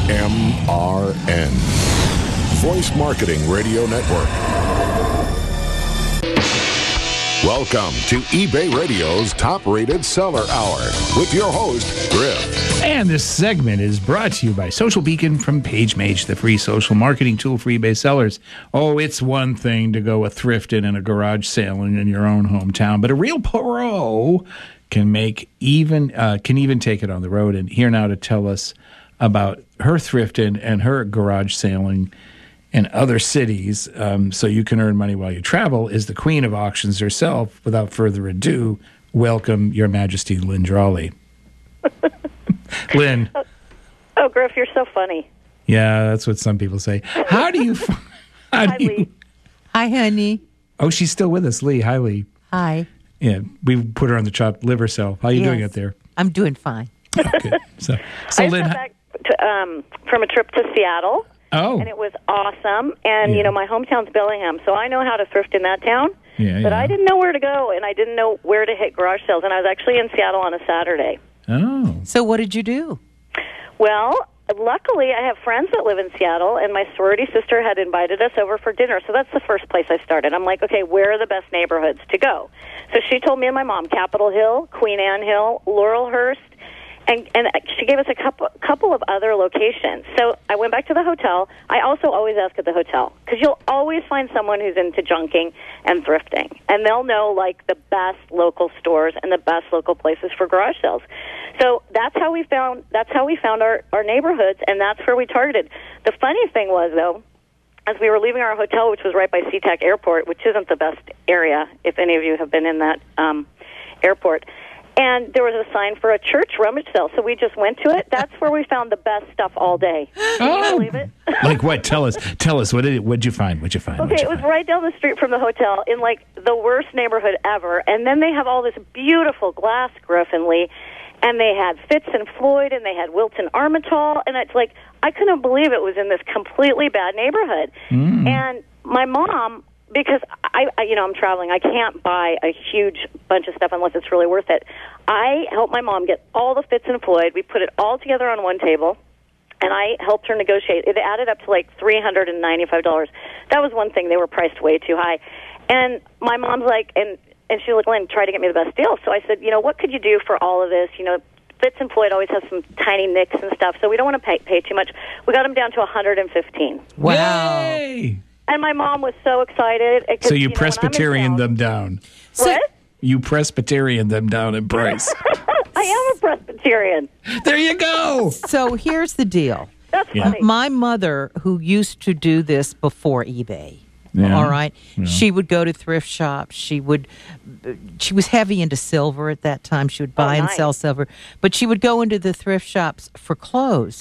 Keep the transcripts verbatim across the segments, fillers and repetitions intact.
M R N. Voice Marketing Radio Network. Welcome to eBay Radio's top-rated seller hour with your host, Griff. And this segment is brought to you by Social Beacon from PageMage, the free social marketing tool for eBay sellers. Oh, it's one thing to go a thrifting and a garage sailing in your own hometown, but a real pro can make even uh, can even take it on the road. And here now to tell us about her thrifting and her garage sailing in other cities, um, so you can earn money while you travel, is the queen of auctions herself. Without further ado, welcome Your Majesty, Lynn Drawley. Lynn. Oh, oh, Griff, you're so funny. Yeah, that's what some people say. How do you... How do Hi, you, Lee. Hi, honey. Oh, she's still with us, Lee. Hi, Lee. Hi. Yeah, we put her on the chopped liver cell. How are you Yes. doing out there? I'm doing fine. Oh, good. So, so I Lynn... just got back to, um, from a trip to Seattle. Oh. And it was awesome. And, Yeah. you know, my hometown's Bellingham, so I know how to thrift in that town. Yeah, but yeah. I didn't know where to go, and I didn't know where to hit garage sales. And I was actually in Seattle on a Saturday. Oh. So what did you do? Well, luckily, I have friends that live in Seattle, and my sorority sister had invited us over for dinner. So that's the first place I started. I'm like, okay, where are the best neighborhoods to go? So she told me and my mom, Capitol Hill, Queen Anne Hill, Laurelhurst, and and she gave us a couple couple of other locations. So I went back to the hotel. I also always ask at the hotel, because you'll always find someone who's into junking and thrifting, and they'll know, like, the best local stores and the best local places for garage sales. So that's how we found that's how we found our, our neighborhoods, and that's where we targeted. The funny thing was, though, as we were leaving our hotel, which was right by SeaTac Airport, which isn't the best area, if any of you have been in that um, airport, and there was a sign for a church rummage sale, so we just went to it. That's where we found the best stuff all day. Can you believe it? Like what? Tell us. Tell us. What did it, what'd you find? What'd you find? Okay, What'd you it was find? right down the street from the hotel in, like, the worst neighborhood ever. And then they have all this beautiful glass, Griff and Lee, and they had Fitz and Floyd, and they had Wilton Armitage, and it's like, I couldn't believe it was in this completely bad neighborhood. Mm. And my mom, because I, I, you know, I'm traveling, I can't buy a huge bunch of stuff unless it's really worth it. I helped my mom get all the Fitz and Floyd. We put it all together on one table, and I helped her negotiate. It added up to like three hundred ninety-five dollars. That was one thing. They were priced way too high. And my mom's like, and, and she's like, Lynn, try to get me the best deal. So I said, you know, what could you do for all of this? You know, Fitz and Floyd always have some tiny nicks and stuff, so we don't want to pay, pay too much. We got them down to one hundred fifteen. Wow. Yay! And my mom was so excited. It could, So you, you know, Presbyterian when I'm in them down. So, What? You Presbyterian them down in price. town, I am a Presbyterian. There you go. so here's the deal. That's Yeah. funny. My mother, who used to do this before eBay, Yeah. all right, she would go to thrift shops. She would, she was heavy into silver at that time. She would buy Oh, and nice. sell silver, but she would go into the thrift shops for clothes.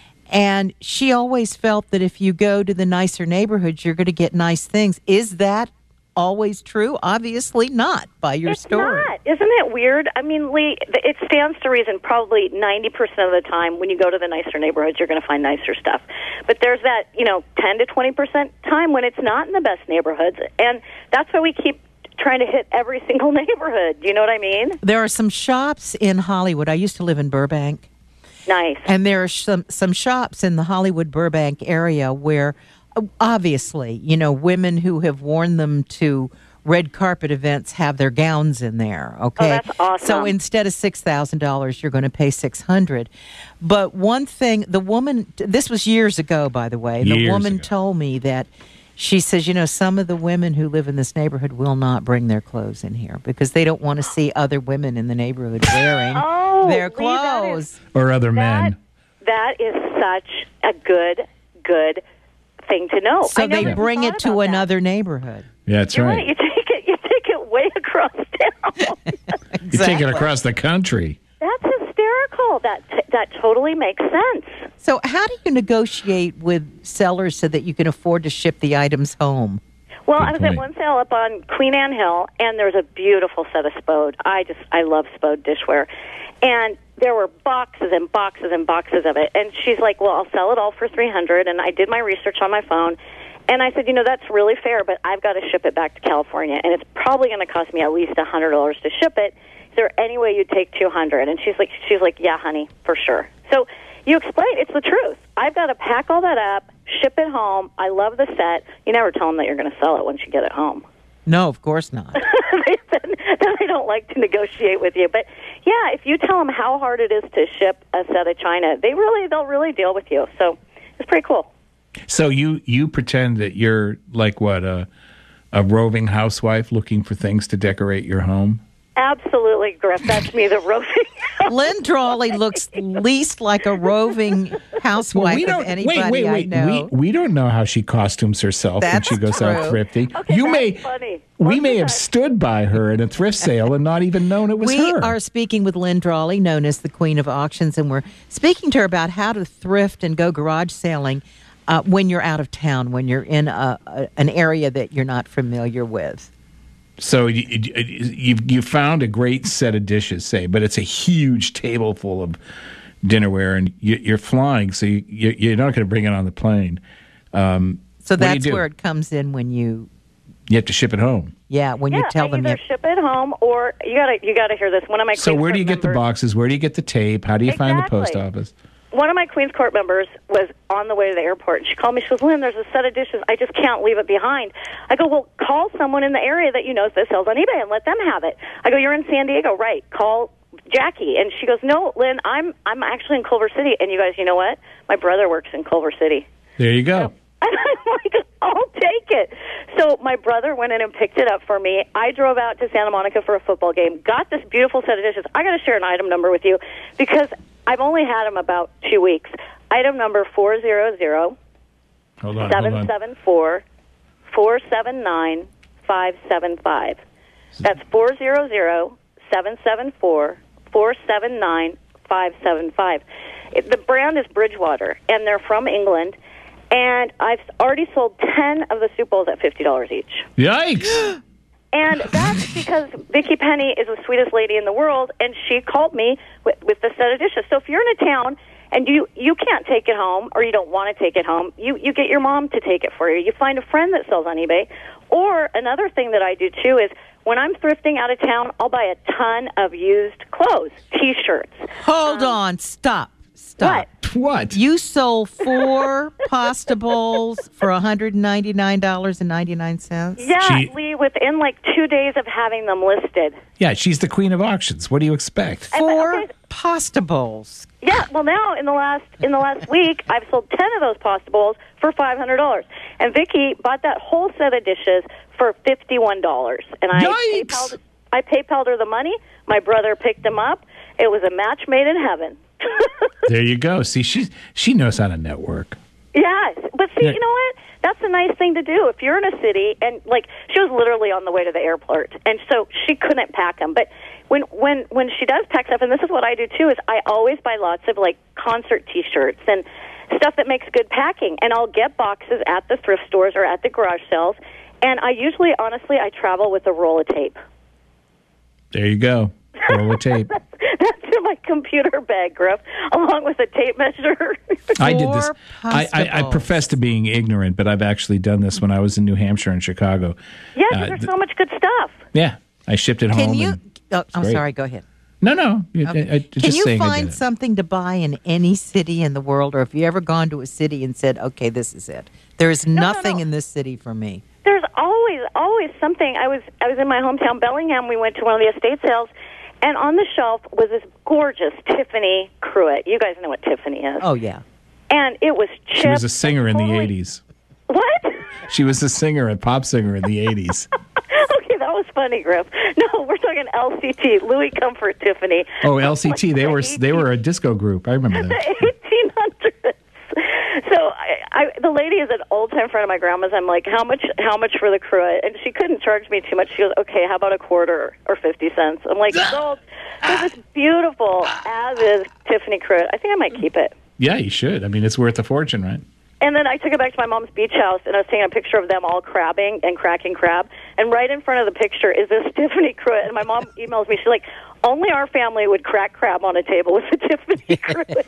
And she always felt that if you go to the nicer neighborhoods, you're going to get nice things. Is that always true? Obviously not by your It's story. not. Isn't it weird? I mean, Lee, th- it stands to reason probably ninety percent of the time when you go to the nicer neighborhoods, you're going to find nicer stuff. But there's that, you know, ten to twenty percent time when it's not in the best neighborhoods. And that's why we keep trying to hit every single neighborhood. Do you know what I mean? There are some shops in Hollywood. I used to live in Burbank. Nice. And there are some, some shops in the Hollywood Burbank area where, uh, obviously, you know, women who have worn them to red carpet events have their gowns in there. Okay, Oh, that's awesome. So instead of six thousand dollars, you're going to pay six hundred. But one thing, the woman, this was years ago, by the way. The Years woman ago. told me that. She says, you know, some of the women who live in this neighborhood will not bring their clothes in here because they don't want to see other women in the neighborhood wearing Oh, their Lee, that clothes. is- Or other That, men. that is such a good, good thing to know. So I they never bring thought it to about that. another neighborhood. Yeah, that's You're right. right. You take it. You take it way across town. You take it across the country. That's hysterical. That t- that totally makes sense. So how do you negotiate with sellers so that you can afford to ship the items home? Well, Good I was point. at one sale up on Queen Anne Hill, and there's a beautiful set of Spode. I just, I love Spode dishware. And there were boxes and boxes and boxes of it. And she's like, well, I'll sell it all for three hundred dollars. And I did my research on my phone. And I said, you know, that's really fair, but I've got to ship it back to California. And it's probably going to cost me at least one hundred dollars to ship it. Is there any way you'd take two hundred dollars? And she's like, she's like, yeah, honey, for sure. So, you explain. It's the truth. I've got to pack all that up, ship it home. I love the set. You never tell them that you're going to sell it once you get it home. No, of course not. then, then I don't like to negotiate with you. But yeah, if you tell them how hard it is to ship a set of china, they really they'll really deal with you. So it's pretty cool. So you you pretend that you're like what a a roving housewife looking for things to decorate your home? Absolutely, Griff. That's me, the roving. Lynn Drawley looks least like a roving housewife Well, we of don't, anybody wait, wait, wait. I know. We, we don't know how she costumes herself That's when she goes true. out thrifting. Okay, you that's may, funny. we What's may that? have stood by her at a thrift sale and not even known it was we her. are speaking with Lynn Drawley, known as the Queen of Auctions, and we're speaking to her about how to thrift and go garage selling uh, when you're out of town, when you're in a, a, an area that you're not familiar with. So you, you you found a great set of dishes, say, but it's a huge table full of dinnerware, and you, you're flying, so you, you're not going to bring it on the plane. Um, So what do you that's do? where it comes in when you, You have to ship it home. yeah, when Yeah, you tell I them either you're. ship it home or you gotta you gotta hear this. One of my So Queen's where do you Court get the members- boxes? Where do you get the tape? How do you find the post Exactly. office? One of my Queen's Court members was on the way to the airport, and she called me. She goes, Lynn, there's a set of dishes. I just can't leave it behind. I go, well, call someone in the area that you know that sells on eBay and let them have it. I go, you're in San Diego, right? Call Jackie. And she goes, no, Lynn, I'm I'm actually in Culver City. And you guys, you know what? My brother works in Culver City. There you go. And I'm like, I'll take it. So my brother went in and picked it up for me. I drove out to Santa Monica for a football game, got this beautiful set of dishes. I got to share an item number with you because I've only had them about two weeks. Item number four zero zero Hold on, hold seven on. seven four four seven nine five seven five. That's four zero zero seven seven four four seven nine five seven five. The brand is Bridgewater, and they're from England. And I've already sold ten of the soup bowls at fifty dollars each. Yikes! And that's because Vicki Penny is the sweetest lady in the world, and she called me with, with the set of dishes. So if you're in a town and you, you can't take it home or you don't want to take it home, you, you get your mom to take it for you. You find a friend that sells on eBay. Or another thing that I do, too, is when I'm thrifting out of town, I'll buy a ton of used clothes, T-shirts. Hold Um, on, stop, stop. What? What? You sold four pasta bowls for one hundred ninety-nine dollars and ninety-nine cents? Yeah, She- Lee, within like two days of having them listed. Yeah, she's the queen of auctions. What do you expect? Four Okay. pasta bowls. Yeah, well, now in the last in the last week, I've sold ten of those pasta bowls for five hundred dollars, and Vicky bought that whole set of dishes for fifty one dollars. And I Yikes! PayPal'd, I PayPal'd her the money. My brother picked them up. It was a match made in heaven. There you go. See, she she knows how to network. Yes, but see, Yeah. you know what? That's a nice thing to do. If you're in a city, and like she was literally on the way to the airport, and so she couldn't pack them. But when when when she does pack stuff, and this is what I do too, is I always buy lots of like concert T-shirts and stuff that makes good packing, and I'll get boxes at the thrift stores or at the garage sales. And I usually, honestly, I travel with a roll of tape. There you go. Roll of tape. That's in my computer bag, Griff, along with a tape measure. I did this. Four I, pasta I, I bowls. profess to being ignorant, but I've actually done this when I was in New Hampshire and Chicago. yeah, Uh, because there's th- so much good stuff. Yeah, I shipped it Can home. you? and- Oh, I'm great. sorry. Go ahead. no, no. I- I- I- Can just you saying I find did it. something to buy in any city in the world, or have you ever gone to a city and said, "Okay, this is it. There is no, nothing no. in this city for me." There's always, always something. I was, I was in my hometown, Bellingham. We went to one of the estate sales, and on the shelf was this gorgeous Tiffany cruet. You guys know what Tiffany is. Oh yeah. And it was chipped. She was a singer in the totally- eighties. What? She was a singer, a pop singer in the eighties. Okay, that was funny, Griff. No, we're talking L C T, Louis Comfort Tiffany. Oh, L C T. They were they were a disco group. I remember that. eighteen hundreds. So I, I, the lady is an old time friend of my grandma's. I'm like, how much? How much for the cruet? And she couldn't charge me too much. She goes, okay, how about a quarter or fifty cents? I'm like, sold. There's this beautiful as is Tiffany cruet. I think I might keep it. Yeah, you should. I mean, it's worth a fortune, right? And then I took it back to my mom's beach house, and I was taking a picture of them all crabbing and cracking crab. And right in front of the picture is this Tiffany cruet. And my mom emails me. She's like, only our family would crack crab on a table with a Tiffany cruet.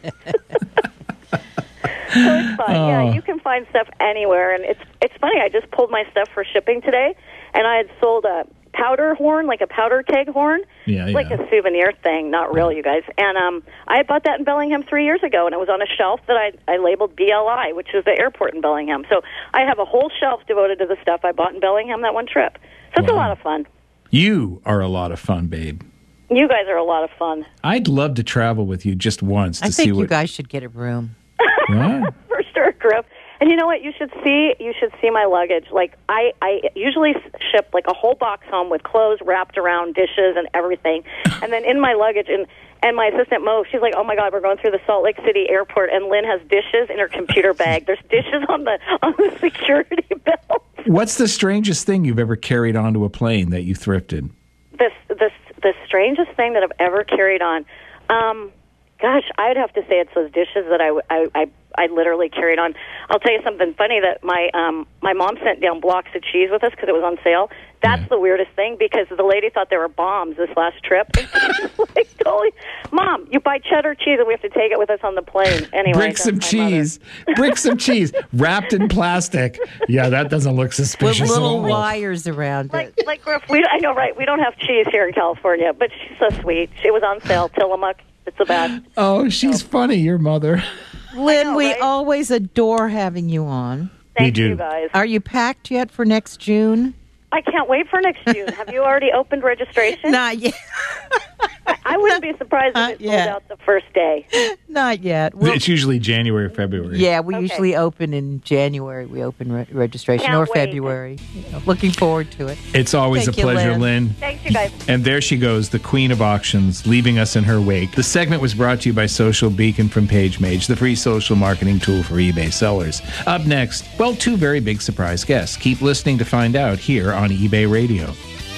So it's fun. Oh. Yeah, you can find stuff anywhere. And it's it's funny. I just pulled my stuff for shipping today, and I had sold a powder horn, like a powder keg horn. Yeah, Like yeah. a souvenir thing, not real, you guys. And um, I had bought that in Bellingham three years ago, and it was on a shelf that I, I labeled B L I, which is the airport in Bellingham. So I have a whole shelf devoted to the stuff I bought in Bellingham that one trip. So it's Wow. a lot of fun. You are a lot of fun, babe. You guys are a lot of fun. I'd love to travel with you just once to I see think what. you guys should get a room. What? For sure, Griff. And you know what? You should see. You should see my luggage. Like I, I usually ship like a whole box home with clothes wrapped around, dishes, and everything. And then in my luggage, and and my assistant Mo, she's like, "Oh my God, we're going through the Salt Lake City airport, and Lynn has dishes in her computer bag. There's dishes on the on the security belt." What's the strangest thing you've ever carried onto a plane that you thrifted? This this the strangest thing that I've ever carried on. Um, gosh, I'd have to say it's those dishes that I I. I I literally carried on. I'll tell you something funny that my um, my mom sent down blocks of cheese with us because it was on sale. That's Yeah. the weirdest thing because the lady thought they were bombs this last trip. like, totally, Mom, you buy cheddar cheese and we have to take it with us on the plane. Anyway, Bricks that's of my cheese. Bricks of cheese wrapped in plastic. Yeah, that doesn't look With suspicious little at all. wires around mother. it. Like, like Griff, we I know, right? We don't have cheese here in California, but she's so sweet. She was on sale. Tillamook. It's the best. Oh, she's funny, your mother. Lynn, know, we right? always adore having you on. Thank We do. you guys. Are you packed yet for next June? I can't wait for next June. Have you already opened registration? Not yet. I, I wouldn't be surprised Not if it sold yet. out the first day. Not yet. We'll- It's usually January or February. yeah, we Okay. usually open in January. We open re- registration Can't or wait. February. You know, looking forward to it. It's always Thank a you, pleasure, Lynn. Lynn. Thanks, you guys. And there she goes, the queen of auctions, leaving us in her wake. The segment was brought to you by Social Beacon from PageMage, the free social marketing tool for eBay sellers. Up next, well, two very big surprise guests. Keep listening to find out here on eBay Radio.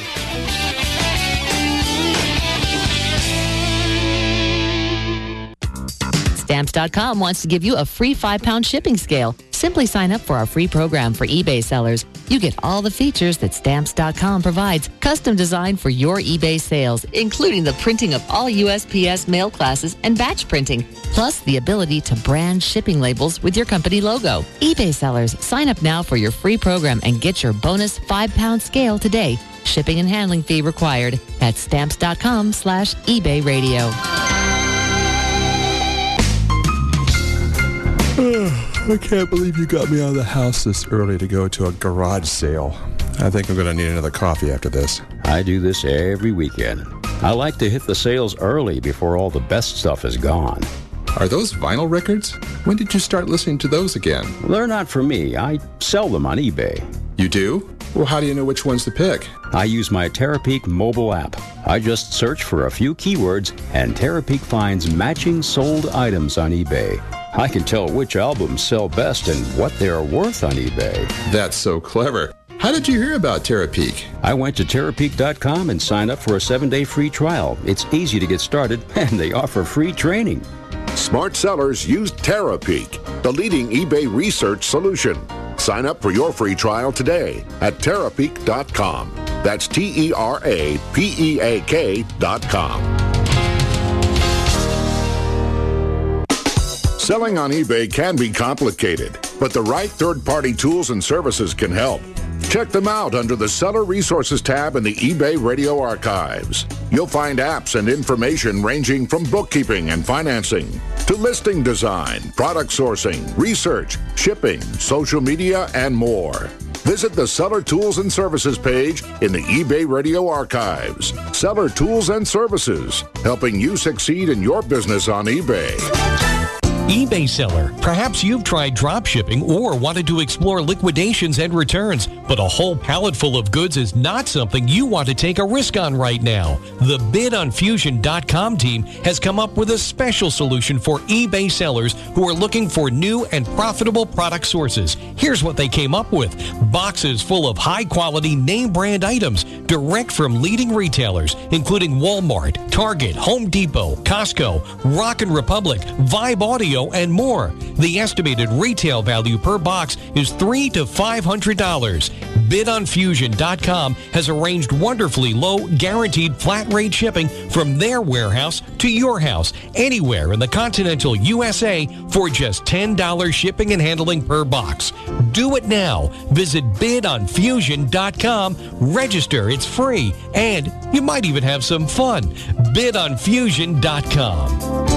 Stamps dot com wants to give you a free five-pound shipping scale. Simply sign up for our free program for eBay sellers. You get all the features that Stamps dot com provides, custom designed for your eBay sales, including the printing of all U S P S mail classes and batch printing, plus the ability to brand shipping labels with your company logo. eBay sellers, sign up now for your free program and get your bonus five-pound scale today. Shipping and handling fee required at Stamps dot com slash eBay radio. I can't believe you got me out of the house this early to go to a garage sale. I think I'm going to need another coffee after this. I do this every weekend. I like to hit the sales early before all the best stuff is gone. Are those vinyl records? When did you start listening to those again? They're not for me. I sell them on eBay. You do? Well, how do you know which ones to pick? I use my Terapeak mobile app. I just search for a few keywords, and Terapeak finds matching sold items on eBay. I can tell which albums sell best and what they are worth on eBay. That's so clever. How did you hear about Terapeak? I went to Terapeak dot com and signed up for a seven-day free trial. It's easy to get started, and they offer free training. Smart sellers use Terapeak, the leading eBay research solution. Sign up for your free trial today at Terapeak dot com. That's T E R A P E A K dot com. Selling on eBay can be complicated, but the right third-party tools and services can help. Check them out under the Seller Resources tab in the eBay Radio Archives. You'll find apps and information ranging from bookkeeping and financing to listing design, product sourcing, research, shipping, social media, and more. Visit the Seller Tools and Services page in the eBay Radio Archives. Seller Tools and Services, helping you succeed in your business on eBay. eBay seller. Perhaps you've tried drop shipping or wanted to explore liquidations and returns, but a whole pallet full of goods is not something you want to take a risk on right now. The bid on fusion dot com team has come up with a special solution for eBay sellers who are looking for new and profitable product sources. Here's what they came up with. Boxes full of high-quality name brand items direct from leading retailers, including Walmart, Target, Home Depot, Costco, Rock and Republic, Vibe Audio, radio, and more. The estimated retail value per box is three to five hundred dollars. bid on fusion dot com has arranged wonderfully low, guaranteed flat rate shipping from their warehouse to your house, anywhere in the continental U S A for just ten dollars shipping and handling per box. Do it now. Visit bid on fusion dot com. Register. It's free. And you might even have some fun. bid on fusion dot com.